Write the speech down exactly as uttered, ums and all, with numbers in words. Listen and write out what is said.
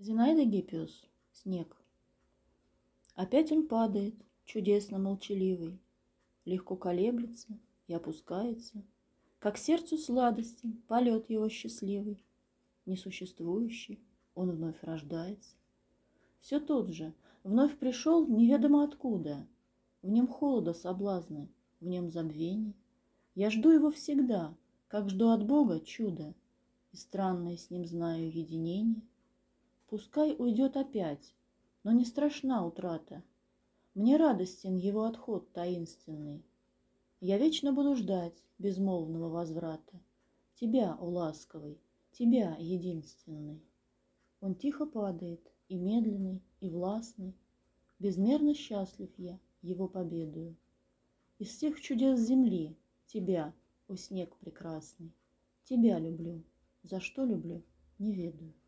Зинаида Гиппиус. Снег. Опять он падает, чудесно молчаливый, легко колеблется и опускается, как сердцу сладостен полет его счастливый. Несуществующий, он вновь рождается. Все тот же, вновь пришел неведомо откуда. В нем холода соблазны, в нем забвение. Я жду его всегда, как жду от Бога чуда, и странное с ним знаю единение. Пускай уйдет опять, но не страшна утрата. Мне радостен его отход таинственный. Я вечно буду ждать безмолвного возврата. Тебя, о ласковый, тебя, единственный. Он тихо падает, и медленный, и властный. Безмерно счастлив я его победою. Из всех чудес земли тебя, о снег прекрасный, тебя люблю. За что люблю, не ведаю.